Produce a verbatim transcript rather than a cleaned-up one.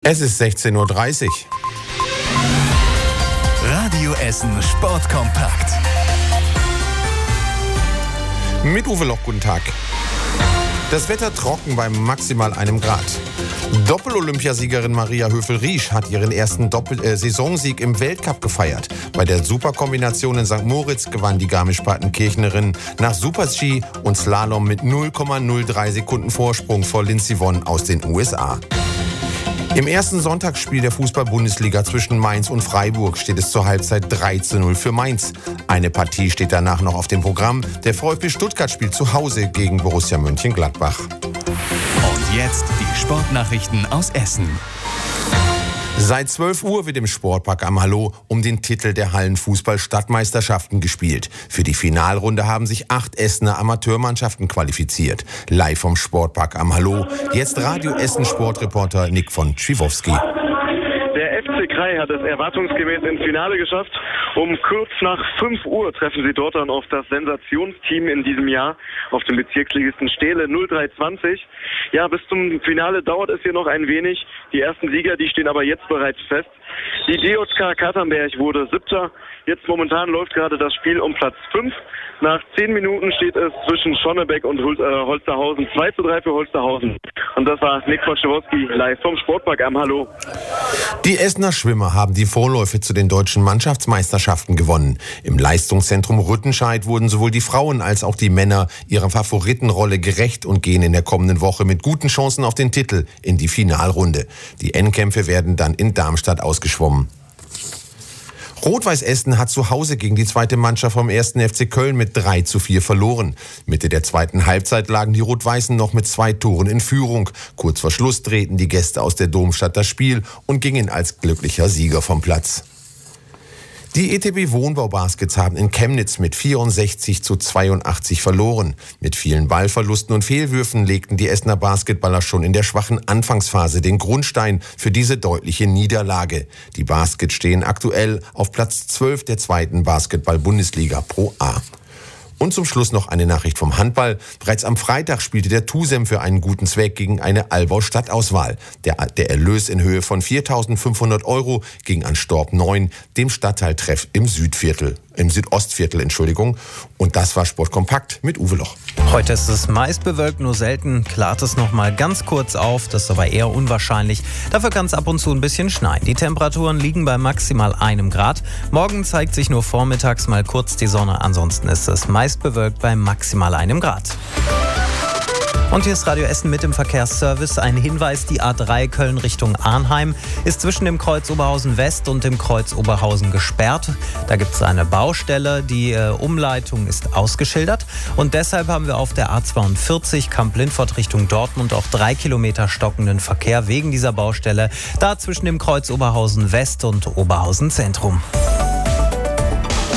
Es ist sechzehn Uhr dreißig. Radio Essen Sportkompakt. Mit Uwe Loch, guten Tag. Das Wetter trocken bei maximal einem Grad. Doppel-Olympiasiegerin Maria Höfel-Riesch hat ihren ersten Doppel- äh, Saisonsieg im Weltcup gefeiert. Bei der Superkombination in Sankt Moritz gewann die Garmisch-Partenkirchnerin nach Super-G und Slalom mit null Komma null drei Sekunden Vorsprung vor Lindsey Vonn aus den U S A. Im ersten Sonntagsspiel der Fußball-Bundesliga zwischen Mainz und Freiburg steht es zur Halbzeit drei zu null für Mainz. Eine Partie steht danach noch auf dem Programm. Der VfB Stuttgart spielt zu Hause gegen Borussia Mönchengladbach. Und jetzt die Sportnachrichten aus Essen. Seit zwölf Uhr wird im Sportpark am Hallo um den Titel der Hallenfußball-Stadtmeisterschaften gespielt. Für die Finalrunde haben sich acht Essener Amateurmannschaften qualifiziert. Live vom Sportpark am Hallo, jetzt Radio Essen Sportreporter Nick von Tschiwowski. Der F C Krai hat es erwartungsgemäß ins Finale geschafft. Um kurz nach fünf Uhr treffen sie dort dann auf das Sensationsteam in diesem Jahr, auf dem Bezirksligisten Stehle null drei zwanzig. Ja, bis zum Finale dauert es hier noch ein wenig. Die ersten Sieger, die stehen aber jetzt bereits fest. Die D J K Katernberg wurde Siebter. Jetzt momentan läuft gerade das Spiel um Platz fünf. Nach zehn Minuten steht es zwischen Schonnebeck und Holsterhausen zwei zu drei für Holsterhausen. Und das war Nick von Tschiwowski live vom Sportpark am Hallo. Die Essener Schwimmer haben die Vorläufe zu den deutschen Mannschaftsmeisterschaften gewonnen. Im Leistungszentrum Rüttenscheid wurden sowohl die Frauen als auch die Männer ihrer Favoritenrolle gerecht und gehen in der kommenden Woche mit guten Chancen auf den Titel in die Finalrunde. Die Endkämpfe werden dann in Darmstadt ausgeschwommen. Rot-Weiß Essen hat zu Hause gegen die zweite Mannschaft vom ersten F C Köln mit drei zu vier verloren. Mitte der zweiten Halbzeit lagen die Rot-Weißen noch mit zwei Toren in Führung. Kurz vor Schluss drehten die Gäste aus der Domstadt das Spiel und gingen als glücklicher Sieger vom Platz. Die E T B Wohnbau Baskets haben in Chemnitz mit vierundsechzig zu zweiundachtzig verloren. Mit vielen Ballverlusten und Fehlwürfen legten die Essener Basketballer schon in der schwachen Anfangsphase den Grundstein für diese deutliche Niederlage. Die Baskets stehen aktuell auf Platz zwölf der zweiten Basketball-Bundesliga Pro A. Und zum Schluss noch eine Nachricht vom Handball. Bereits am Freitag spielte der TuSem für einen guten Zweck gegen eine Allbau-Stadtauswahl. Der, der Erlös in Höhe von viertausendfünfhundert Euro ging an Storb neun, dem Stadtteiltreff im Südviertel, im Südostviertel, Entschuldigung. Und das war Sportkompakt mit Uwe Loch. Heute ist es meist bewölkt, nur selten klart es noch mal ganz kurz auf. Das ist aber eher unwahrscheinlich. Dafür kann es ab und zu ein bisschen schneien. Die Temperaturen liegen bei maximal einem Grad. Morgen zeigt sich nur vormittags mal kurz die Sonne. Ansonsten ist es meist bewölkt bei maximal einem Grad. Und hier ist Radio Essen mit dem Verkehrsservice. Ein Hinweis, die A drei Köln Richtung Arnheim ist zwischen dem Kreuz Oberhausen West und dem Kreuz Oberhausen gesperrt. Da gibt es eine Baustelle, die äh, Umleitung ist ausgeschildert. Und deshalb haben wir auf der A zweiundvierzig Kamp-Lintfort Richtung Dortmund auch drei Kilometer stockenden Verkehr wegen dieser Baustelle. Da zwischen dem Kreuz Oberhausen West und Oberhausen Zentrum.